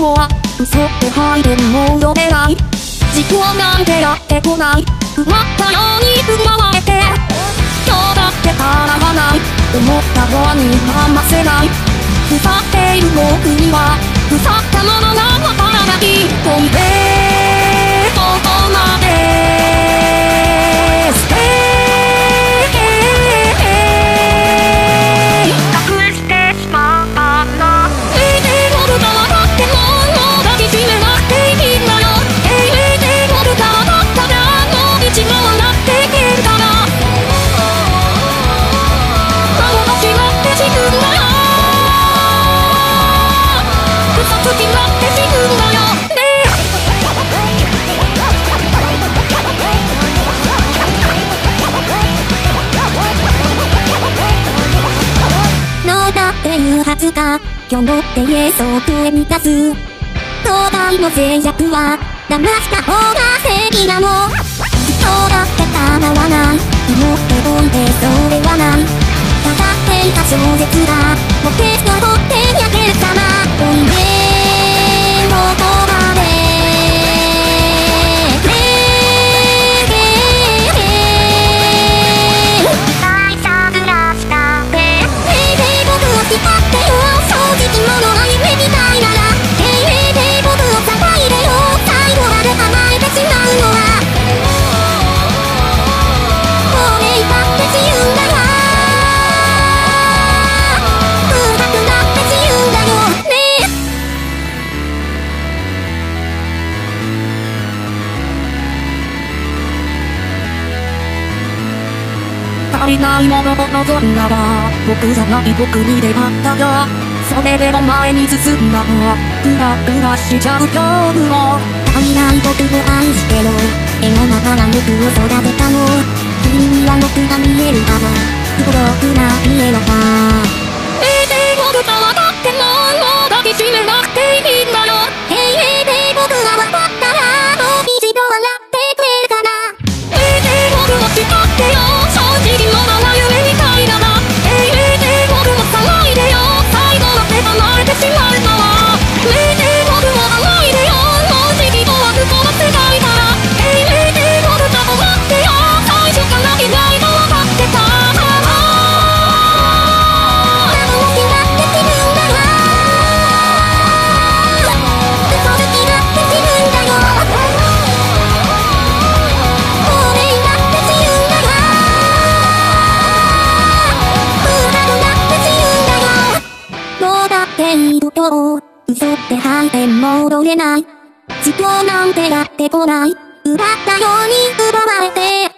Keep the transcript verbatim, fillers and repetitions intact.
後は嘘って吐いてもう読めない。事故なんてやってこない。奪ったように奪われて今日だって叶わない。思ったように騙せない。腐っている僕には腐ったものがわからない。おいでここまで捨て隠してしまったんだ。えいで僕がわかってももう抱きしめなくていいんだよ。えいで僕がわかったらもう一度笑ってけるから。顔が違って死ぬんだよ。嘘つきなって死ぬんだよね。どうだって言うはずだ。今日もって言えそう上に立つ東大の制約は騙した方が正義なの。そうだって叶わない。思っておいてそれはない。ただっていた小説がもうテスト掘って焼けるかな。おいでここまで大さずらしたってえいで僕を使ってよ。正直者が夢みたいならえいで僕をさばいでよ。最後まで甘えてしまうのはもうねいたって自由だよ。うざくなって自由だよね。足りないものを望んだら僕じゃない僕に出会ったよ。それでも前に進んだのグラグラしちゃうよ。もう足りない僕を愛してろ。絵の中が僕を育てたの。君には僕が見えるかな。孤独な家のかえいで僕が分かってももう抱きしめなくていいんだよ。えいで僕が分かったらもう一度笑ってくれるかな。えいで僕を誓ってよ。正直者が夢みたいだな。えいで僕を騒いでよ。最後まで離れてしまうのはえいで僕を騒いでよ。もう次とは嘘の世界だらえいで僕が思ってよ。最初からいないと分かってた。嘘って吐いて戻れない。事故なんてやってこない。奪ったように奪われて